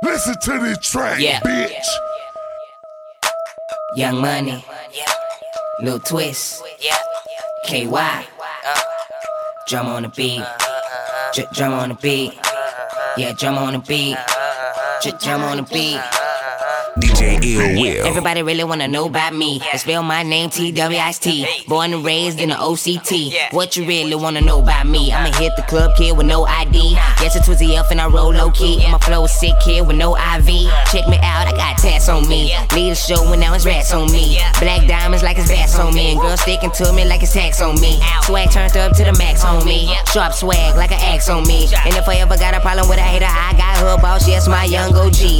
Listen to this track, bitch. Young Money, Lil Twist, KY, drum on the beat, drum on the beat, yeah, drum on the beat, drum on the beat. DJ Ill Will. Everybody really wanna know about me. They spell my name T-W-I-S-T. Born and raised in the OCT. What you really wanna know about me? I'ma hit the club kid with no ID. Guess it was the F and I roll low key. And my flow is sick kid with no IV. Check me out, I got tats on me. Lead a show when now it's rats on me. Black diamonds like it's bats on me. And girls sticking to me like it's tax on me. Swag turned up to the max on me. Sharp swag like an axe on me. And if I ever got a problem with a hater, I got her boss, yes, my young OG.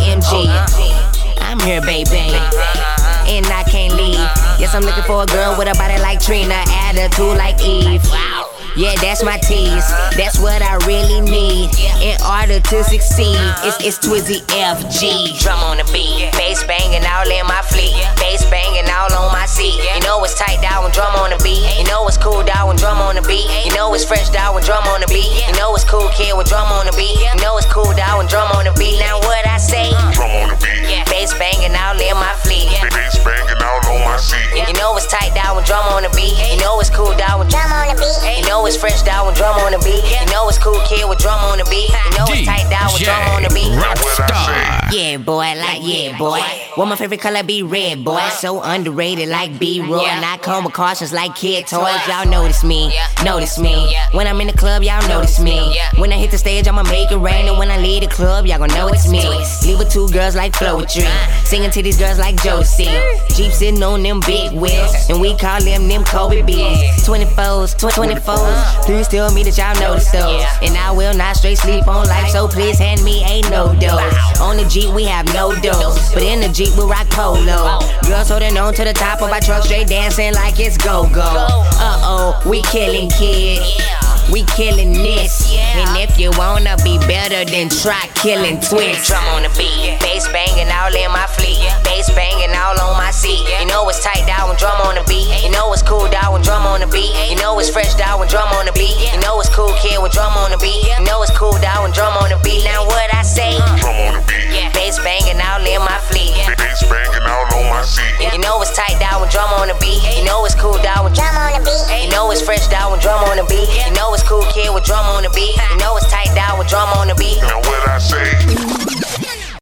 OMG. I'm here, baby, and I can't leave. Yes, I'm looking for a girl with a body like Trina, attitude like Eve. Yeah, that's my tease. That's what I really need in order to succeed. It's Twizzy FG. Drum on the beat, bass banging all in my fleet, bass banging all on my seat. You know it's tight down when drum on the beat. You know it's cool down when drum on the beat. You know it's fresh down when drum on the beat. You know it's cool kid when drum on the beat. You know it's cool down when drum on the beat. Now what I say? Drum on the beat. Bass banging all in my fleet. Bass banging all on my seat. You know it's tight down when drum on the beat. You know it's cool down when drum on the beat. You know it's fresh down when drum on the beat. You know it's cool kid with drum on the beat. You know it's tight down with drum on the beat. Rockstar. Yeah, boy, like yeah, boy. What my favorite color be red, boy. So underrated like B-Roy. And I come with cautions like kid toys. Y'all notice me, notice me. When I'm in the club, y'all notice me. When I hit the stage, I'ma make it rain. And when I leave the club, y'all gon' know it's me. Leave with two girls like Floetry, singing to these girls like Josie. Jeep sitting on them big wheels, and we call them Kobe B's. 24s, 24s. Please tell me that y'all notice those. And I will not straight sleep on life, so please hand me a no dose. On the Jeep we have no dose, but in the Jeep we rock polo. Girls holding on to the top of our truck, straight dancing like it's go-go. Uh-oh, we killing kids. We killing this, and if you wanna be better, then try killing Twist. Drum on the beat, bass banging all in my fleet, bass banging all on my seat. You know it's tight down when drum on the beat. You know it's cool down when drum on the beat. You know it's fresh down when drum on the beat. You know it's cool kid when drum on the beat. You know it's cool down when drum on the beat. Now what I say? Drum on the beat. Bass banging all in my fleet. Bass banging all on my seat. You know it's tight down when drum on the beat. You know it's cool down when drum on the beat. You know it's fresh down when drum on the beat. You know it's cool kid with drum on the beat. You